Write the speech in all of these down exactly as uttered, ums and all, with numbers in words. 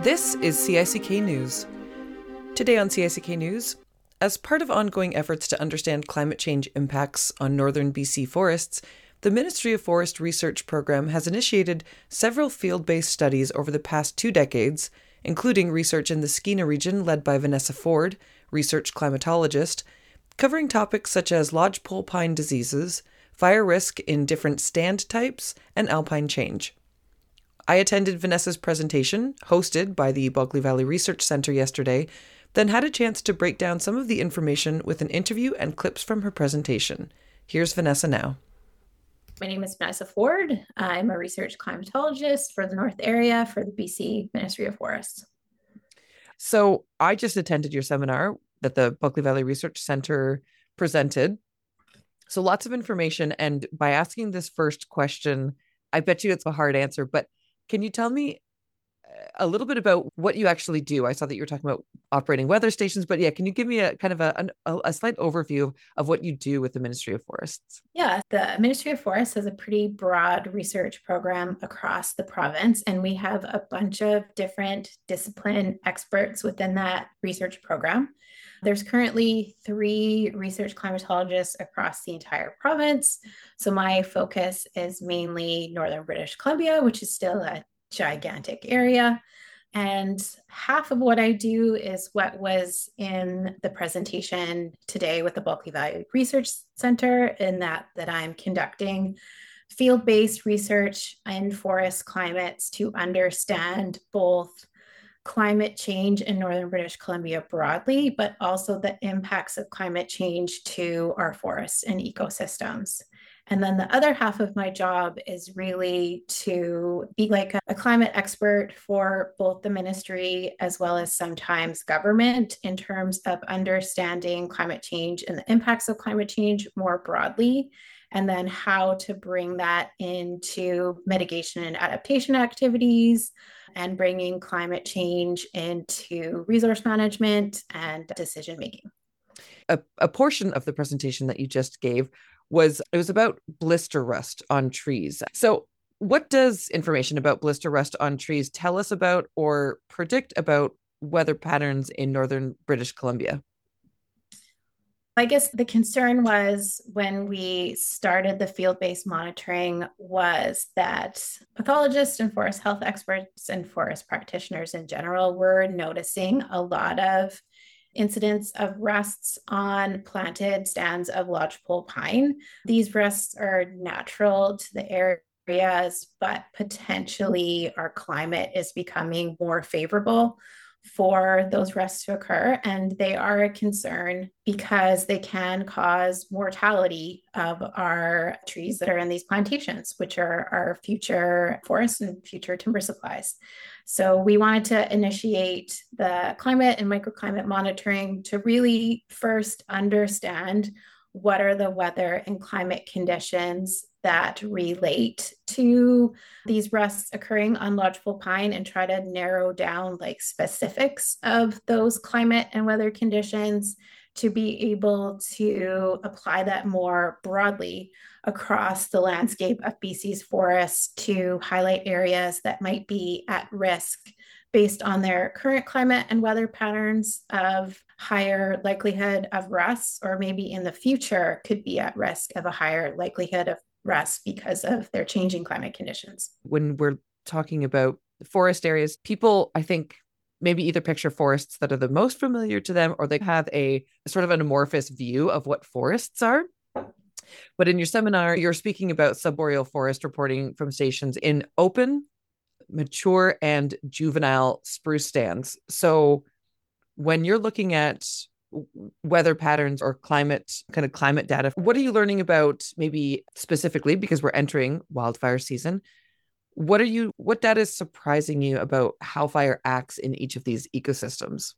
This is C I C K News. Today on C I C K News, as part of ongoing efforts to understand climate change impacts on northern B C forests, the Ministry of Forest Research Program has initiated several field-based studies over the past two decades, including research in the Skeena region led by Vanessa Ford, research climatologist, covering topics such as lodgepole pine diseases, fire risk in different stand types, and alpine change. I attended Vanessa's presentation, hosted by the Bulkley Valley Research Centre yesterday, then had a chance to break down some of the information with an interview and clips from her presentation. Here's Vanessa now. My name is Vanessa Ford. I'm a research climatologist for the North area for the B C Ministry of Forests. So I just attended your seminar that the Bulkley Valley Research Centre presented. So lots of information. And by asking this first question, I bet you it's a hard answer, but can you tell me a little bit about what you actually do? I saw that you were talking about operating weather stations, but yeah, can you give me a kind of a, a, a slight overview of what you do with the Ministry of Forests? Yeah, the Ministry of Forests has a pretty broad research program across the province, and we have a bunch of different discipline experts within that research program. There's currently three research climatologists across the entire province. So my focus is mainly Northern British Columbia, which is still a gigantic area. And half of what I do is what was in the presentation today with the Bulkley Valley Research Centre, in that that I'm conducting field-based research in forest climates to understand both climate change in Northern British Columbia broadly, but also the impacts of climate change to our forests and ecosystems. And then the other half of my job is really to be like a, a climate expert for both the ministry as well as sometimes government in terms of understanding climate change and the impacts of climate change more broadly, and then how to bring that into mitigation and adaptation activities and bringing climate change into resource management and decision making. A, a portion of the presentation that you just gave was it was about blister rust on trees. So what does information about blister rust on trees tell us about or predict about weather patterns in northern British Columbia? I guess the concern was when we started the field-based monitoring was that pathologists and forest health experts and forest practitioners in general were noticing a lot of incidents of rusts on planted stands of lodgepole pine. These rusts are natural to the areas, but potentially our climate is becoming more favorable for those rusts to occur. And they are a concern because they can cause mortality of our trees that are in these plantations, which are our future forests and future timber supplies. So we wanted to initiate the climate and microclimate monitoring to really first understand what are the weather and climate conditions that relate to these rusts occurring on lodgepole pine, and try to narrow down like specifics of those climate and weather conditions to be able to apply that more broadly across the landscape of B C's forests to highlight areas that might be at risk based on their current climate and weather patterns of higher likelihood of rusts, or maybe in the future could be at risk of a higher likelihood of rust because of their changing climate conditions. When we're talking about forest areas, people, I think, maybe either picture forests that are the most familiar to them, or they have a sort of an amorphous view of what forests are. But in your seminar, you're speaking about subboreal forest reporting from stations in open, mature, and juvenile spruce stands. So when you're looking at weather patterns or climate kind of climate data, what are you learning about, maybe specifically because we're entering wildfire season? What are you what data is surprising you about how fire acts in each of these ecosystems?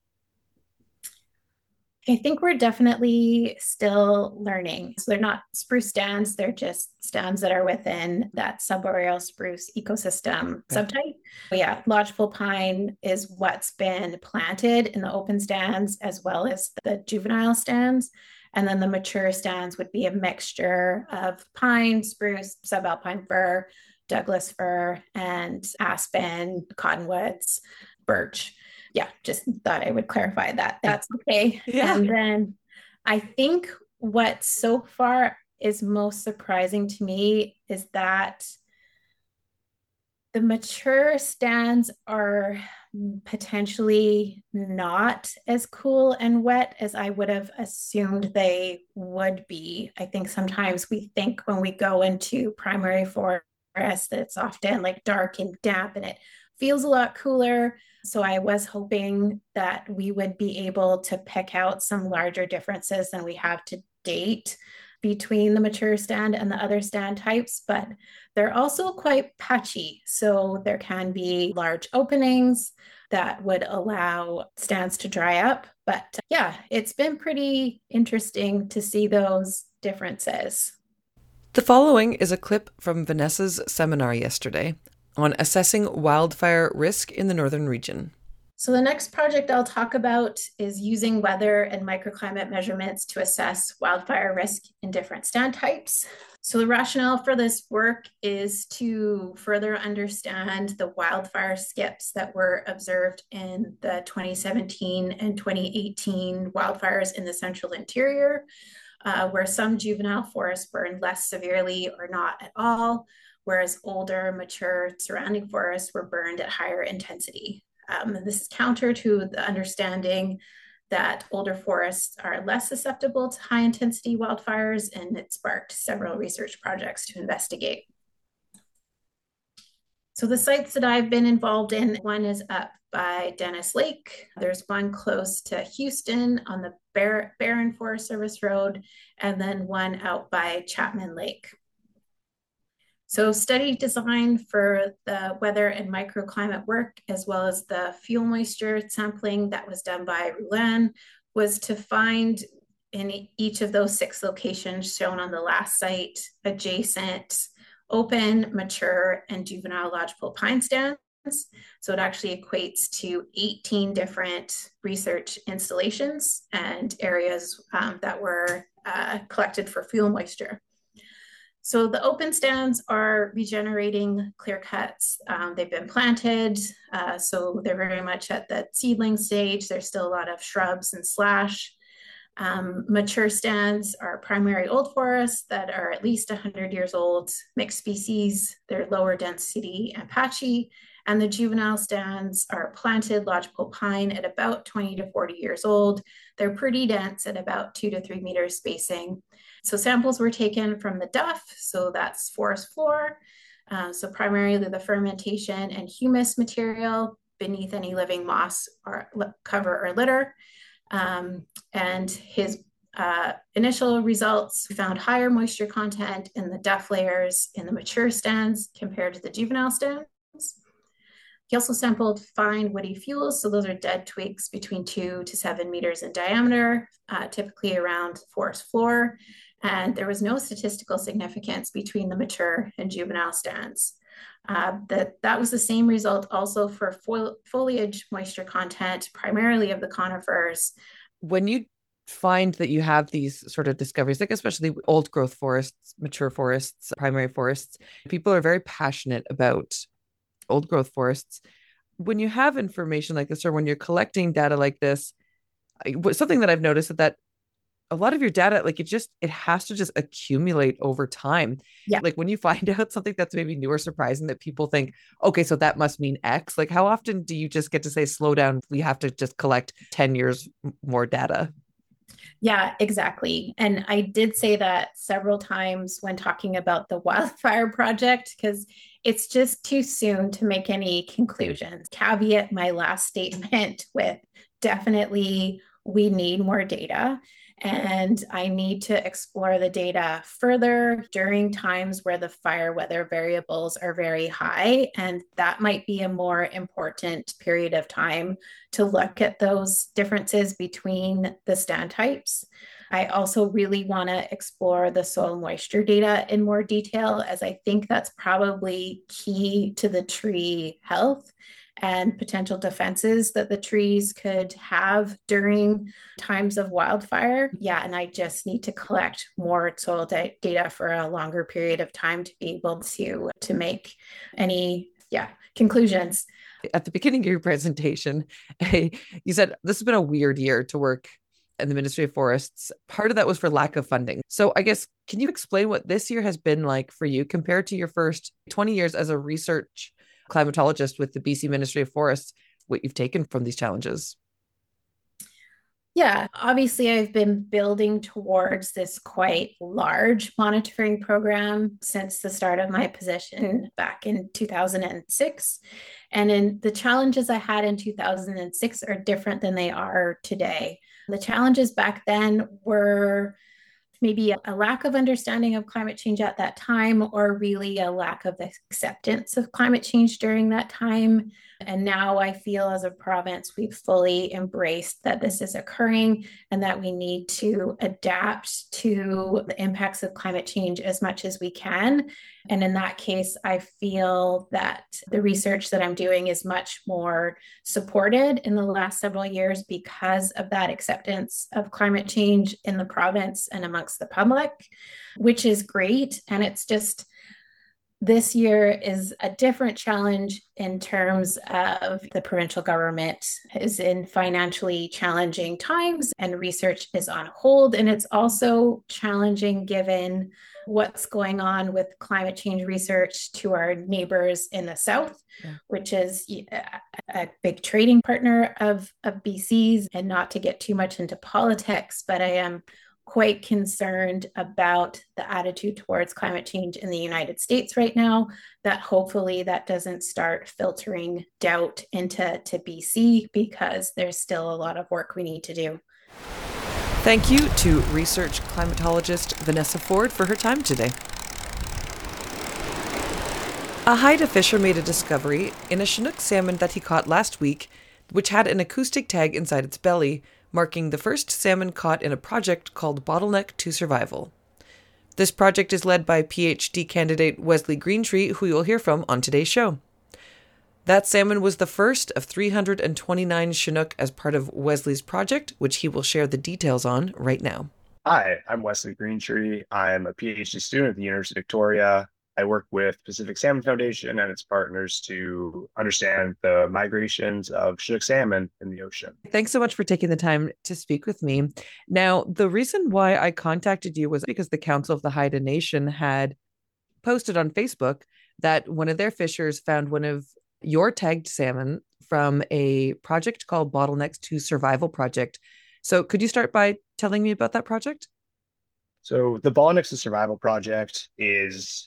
I think we're definitely still learning. So they're not spruce stands, they're just stands that are within that subboreal spruce ecosystem okay. subtype. But yeah, lodgepole pine is what's been planted in the open stands as well as the juvenile stands. And then the mature stands would be a mixture of pine, spruce, subalpine fir, Douglas fir, and aspen, cottonwoods. birch. Yeah, just thought I would clarify that. That's okay. Yeah. And then I think what so far is most surprising to me is that the mature stands are potentially not as cool and wet as I would have assumed they would be. I think sometimes we think when we go into primary forest that it's often like dark and damp and it feels a lot cooler. So I was hoping that we would be able to pick out some larger differences than we have to date between the mature stand and the other stand types, but they're also quite patchy. So there can be large openings that would allow stands to dry up. But yeah, it's been pretty interesting to see those differences. The following is a clip from Vanessa's seminar yesterday on assessing wildfire risk in the northern region. So the next project I'll talk about is using weather and microclimate measurements to assess wildfire risk in different stand types. So the rationale for this work is to further understand the wildfire skips that were observed in the twenty seventeen and twenty eighteen wildfires in the central interior, uh, where some juvenile forests burned less severely or not at all, whereas older, mature surrounding forests were burned at higher intensity. Um, this is counter to the understanding that older forests are less susceptible to high intensity wildfires, and it sparked several research projects to investigate. So the sites that I've been involved in, one is up by Dennis Lake. There's one close to Houston on the Bar- Barron Forest Service Road, and then one out by Chapman Lake. So study design for the weather and microclimate work, as well as the fuel moisture sampling that was done by Roulan, was to find in each of those six locations shown on the last site, adjacent, open, mature, and juvenile lodgepole pine stands. So it actually equates to eighteen different research installations and areas um, that were uh, collected for fuel moisture. So the open stands are regenerating clear cuts. Um, they've been planted, uh, so they're very much at the seedling stage. There's still a lot of shrubs and slash. Um, mature stands are primary old forests that are at least one hundred years old, mixed species. They're lower density and patchy. And the juvenile stands are planted lodgepole pine at about twenty to forty years old. They're pretty dense at about two to three meters spacing. So samples were taken from the duff, so that's forest floor. Uh, so primarily the fermentation and humus material beneath any living moss or cover or litter. Um, and his uh, initial results found higher moisture content in the duff layers in the mature stands compared to the juvenile stands. He also sampled fine woody fuels, so those are dead twigs between two to seven meters in diameter, uh, typically around forest floor. And there was no statistical significance between the mature and juvenile stands. Uh, that, that was the same result also for fo- foliage moisture content, primarily of the conifers. When you find that you have these sort of discoveries, like especially old growth forests, mature forests, primary forests, people are very passionate about old growth forests. When you have information like this, or when you're collecting data like this, something that I've noticed is that a lot of your data, like it just, it has to just accumulate over time. Yeah. Like when you find out something that's maybe new or surprising that people think, okay, so that must mean X. Like how often do you just get to say, slow down, we have to just collect ten years more data? Yeah, exactly. And I did say that several times when talking about the wildfire project, because it's just too soon to make any conclusions. Caveat my last statement with definitely we need more data. And I need to explore the data further during times where the fire weather variables are very high. And that might be a more important period of time to look at those differences between the stand types. I also really want to explore the soil moisture data in more detail, as I think that's probably key to the tree health and potential defenses that the trees could have during times of wildfire. Yeah, and I just need to collect more soil da- data for a longer period of time to be able to, to make any yeah, conclusions. At the beginning of your presentation, you said this has been a weird year to work in the Ministry of Forests. Part of that was for lack of funding. So I guess, can you explain what this year has been like for you compared to your first twenty years as a research climatologist with the B C Ministry of Forests, what you've taken from these challenges? Yeah, obviously, I've been building towards this quite large monitoring program since the start of my position back in two thousand six. And in the challenges I had in two thousand six are different than they are today. The challenges back then were maybe a lack of understanding of climate change at that time, or really a lack of acceptance of climate change during that time. And now I feel as a province, we've fully embraced that this is occurring and that we need to adapt to the impacts of climate change as much as we can. And in that case, I feel that the research that I'm doing is much more supported in the last several years because of that acceptance of climate change in the province and amongst the public, which is great. And it's just, this year is a different challenge in terms of the provincial government is in financially challenging times and research is on hold. And it's also challenging given what's going on with climate change research to our neighbors in the south, yeah. which is a big trading partner of, of B C's. And not to get too much into politics, but I am quite concerned about the attitude towards climate change in the United States right now, that hopefully that doesn't start filtering doubt into to B C, because there's still a lot of work we need to do. Thank you to research climatologist Vanessa Ford for her time today. A Haida fisher made a discovery in a Chinook salmon that he caught last week, which had an acoustic tag inside its belly, marking the first salmon caught in a project called Bottleneck to Survival. This project is led by PhD candidate Wesley Greentree, who you'll hear from on today's show. That salmon was the first of three hundred twenty-nine Chinook as part of Wesley's project, which he will share the details on right now. Hi, I'm Wesley Greentree. I'm a PhD student at the University of Victoria. I work with Pacific Salmon Foundation and its partners to understand the migrations of Chinook salmon in the ocean. Thanks so much for taking the time to speak with me. Now, the reason why I contacted you was because the Council of the Haida Nation had posted on Facebook that one of their fishers found one of your tagged salmon from a project called Bottlenecks to Survival Project. So could you start by telling me about that project? So the Bottlenecks to Survival Project is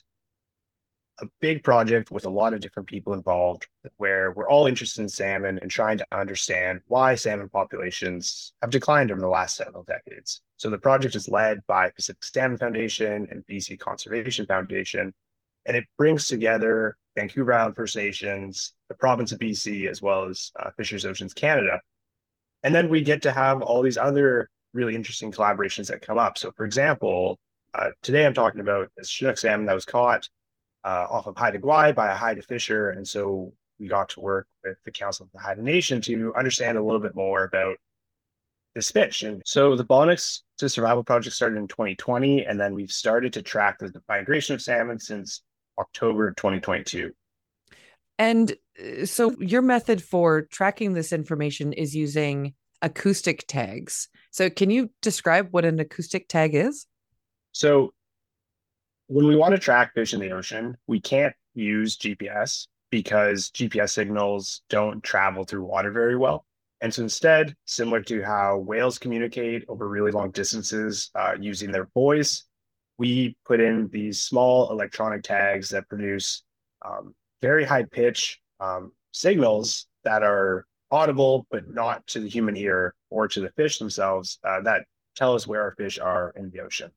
a big project with a lot of different people involved, where we're all interested in salmon and trying to understand why salmon populations have declined over the last several decades. So the project is led by Pacific Salmon Foundation and B C Conservation Foundation, and it brings together Vancouver Island First Nations, the province of B C, as well as uh, Fisheries Oceans Canada. And then we get to have all these other really interesting collaborations that come up. So for example, uh, today I'm talking about this Chinook salmon that was caught Uh, off of Haida Gwaii by a Haida fisher. And so we got to work with the Council of the Haida Nation to understand a little bit more about this fish. And so the Bottlenecks to Survival Project started in twenty twenty, and then we've started to track the migration of salmon since October twenty twenty-two. And so your method for tracking this information is using acoustic tags. So can you describe what an acoustic tag is? So when we want to track fish in the ocean, we can't use G P S because G P S signals don't travel through water very well. And so instead, similar to how whales communicate over really long distances uh, using their voice, we put in these small electronic tags that produce um, very high pitch um, signals that are audible, but not to the human ear or to the fish themselves, uh, that tell us where our fish are in the ocean.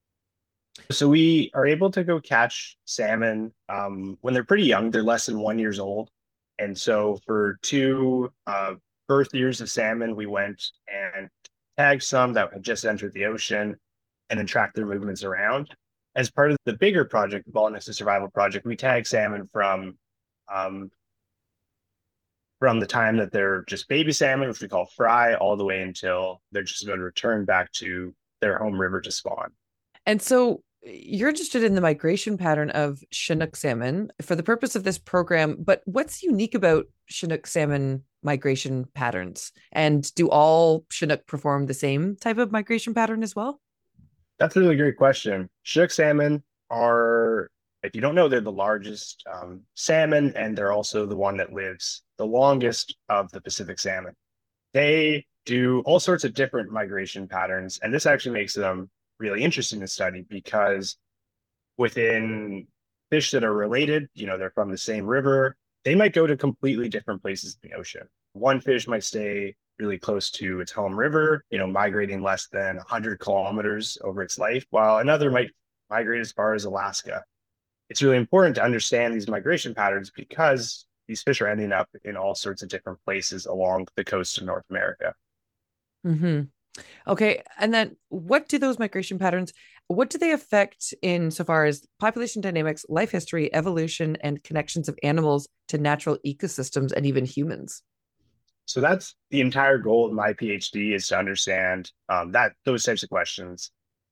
So we are able to go catch salmon um, when they're pretty young. They're less than one years old. And so for two uh, birth years of salmon, we went and tagged some that had just entered the ocean and then tracked their movements around. As part of the bigger project, the Bottlenecks to Survival Project, we tag salmon from um, from the time that they're just baby salmon, which we call fry, all the way until they're just going to return back to their home river to spawn. And so You're interested in the migration pattern of Chinook salmon for the purpose of this program, but what's unique about Chinook salmon migration patterns? And do all Chinook perform the same type of migration pattern as well? That's a really great question. Chinook salmon are, if you don't know, they're the largest um, salmon, and they're also the one that lives the longest of the Pacific salmon. They do all sorts of different migration patterns, and this actually makes them really interesting to study because within fish that are related, you know, they're from the same river, they might go to completely different places in the ocean. One fish might stay really close to its home river, you know, migrating less than one hundred kilometers over its life, while another might migrate as far as Alaska. It's really important to understand these migration patterns because these fish are ending up in all sorts of different places along the coast of North America. Mm-hmm. Okay. And then what do those migration patterns, what do they affect in so far as population dynamics, life history, evolution, and connections of animals to natural ecosystems and even humans? So that's the entire goal of my PhD, is to understand um, that those types of questions.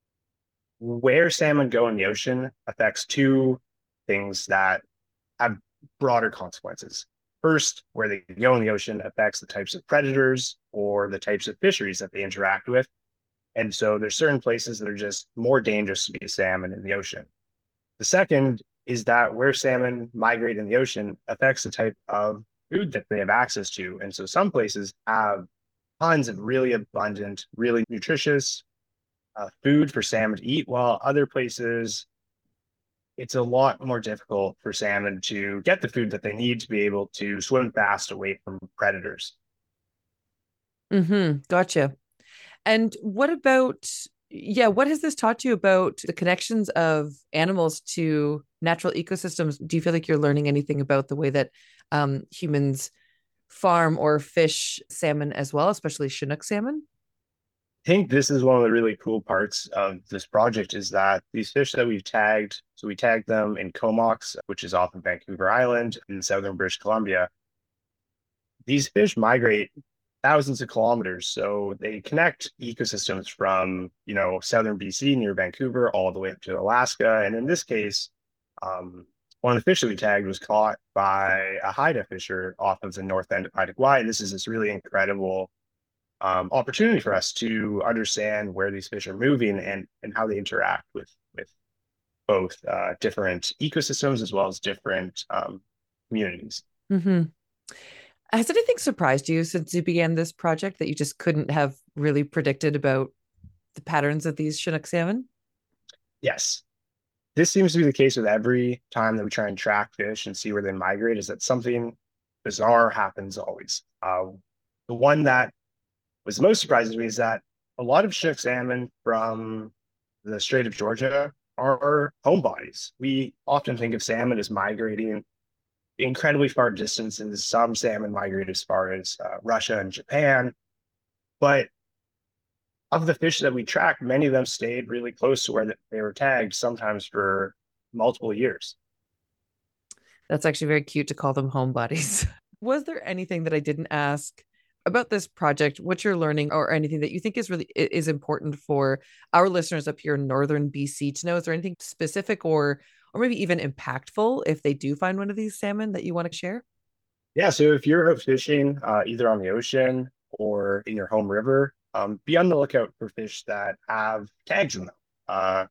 Where salmon go in the ocean affects two things that have broader consequences. First, where they go in the ocean affects the types of predators or the types of fisheries that they interact with. And so there's certain places that are just more dangerous to be a salmon in the ocean. The second is that where salmon migrate in the ocean affects the type of food that they have access to. And so some places have tons of really abundant, really nutritious uh, food for salmon to eat, while other places it's a lot more difficult for salmon to get the food that they need to be able to swim fast away from predators. Mm-hmm. Gotcha. And what about, yeah, what has this taught you about the connections of animals to natural ecosystems? Do you feel like you're learning anything about the way that um, humans farm or fish salmon as well, especially Chinook salmon? I think this is one of the really cool parts of this project is that these fish that we've tagged, so we tagged them in Comox, which is off of Vancouver Island in southern British Columbia. These fish migrate thousands of kilometers. So they connect ecosystems from, you know, southern B C near Vancouver all the way up to Alaska. And in this case, um, one of the fish that we tagged was caught by a Haida fisher off of the north end of Haida Gwaii. This is this really incredible um, opportunity for us to understand where these fish are moving and, and how they interact with, with both uh, different ecosystems as well as different um, communities. Mm-hmm. Has anything surprised you since you began this project that you just couldn't have really predicted about the patterns of these Chinook salmon? Yes. This seems to be the case with every time that we try and track fish and see where they migrate, is that something bizarre happens always. Uh, the one that was most surprising to me is that a lot of Chinook salmon from the Strait of Georgia are homebodies. We often think of salmon as migrating incredibly far distances. Some salmon migrate as far as uh, Russia and Japan. But of the fish that we tracked, many of them stayed really close to where they were tagged, sometimes for multiple years. That's actually very cute to call them homebodies. Was there anything that I didn't ask about this project, what you're learning, or anything that you think is really is important for our listeners up here in northern B C to know? Is there anything specific or or maybe even impactful if they do find one of these salmon that you want to share? Yeah, so if you're out fishing uh, either on the ocean or in your home river, um, be on the lookout for fish that have tags in them. Uh,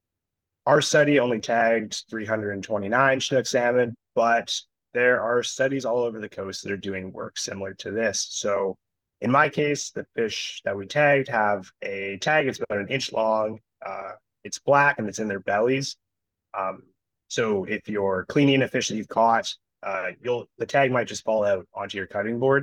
our study only tagged three hundred twenty-nine Chinook salmon, but there are studies all over the coast that are doing work similar to this. So in my case, the fish that we tagged have a tag. It's about an inch long. Uh, it's black and it's in their bellies. Um, so if you're cleaning a fish that you've caught, uh, you'll the tag might just fall out onto your cutting board.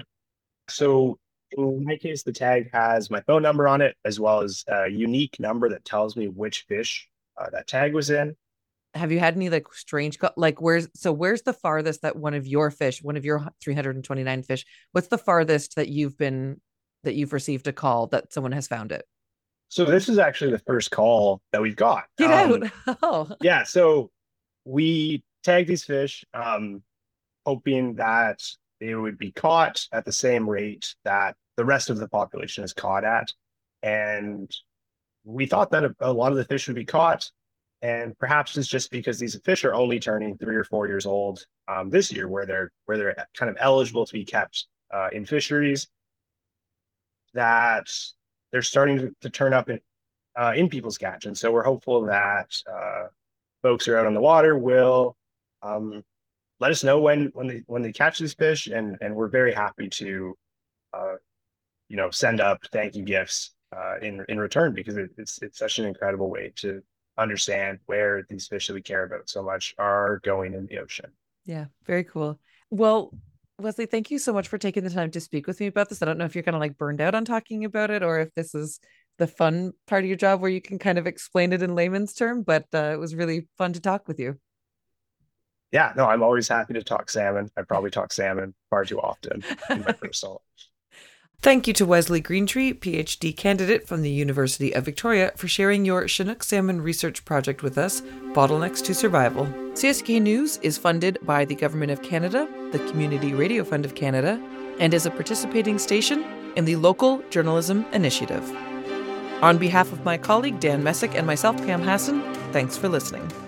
So in my case, the tag has my phone number on it, as well as a unique number that tells me which fish uh, that tag was in. Have you had any like strange, like where's, so where's the farthest that one of your fish, one of your three hundred twenty-nine fish, what's the farthest that you've been, that you've received a call that someone has found it? So this is actually the first call that we've got. Get um, out. Oh. Yeah, so we tagged these fish, um, hoping that they would be caught at the same rate that the rest of the population is caught at. And we thought that a, a lot of the fish would be caught. And perhaps it's just because these fish are only turning three or four years old um, this year, where they're where they're kind of eligible to be kept uh, in fisheries, that they're starting to, to turn up in, uh, in people's catch. And so we're hopeful that uh, folks who are out on the water will um, let us know when when they when they catch these fish, and and we're very happy to uh, you know send up thank you gifts uh, in in return, because it, it's it's such an incredible way to understand where these fish that we care about so much are going in the ocean. Yeah, very cool. Well, Wesley, thank you so much for taking the time to speak with me about this. I don't know if you're kind of like burned out on talking about it, or if this is the fun part of your job where you can kind of explain it in layman's term, but uh, it was really fun to talk with you. Yeah, no, I'm always happy to talk salmon. I probably talk salmon far too often in my personal life. Thank you to Wesley Greentree, PhD candidate from the University of Victoria, for sharing your Chinook salmon research project with us, Bottlenecks to Survival. C S K News is funded by the Government of Canada, the Community Radio Fund of Canada, and is a participating station in the Local Journalism Initiative. On behalf of my colleague Dan Messick and myself, Pam Hassan, thanks for listening.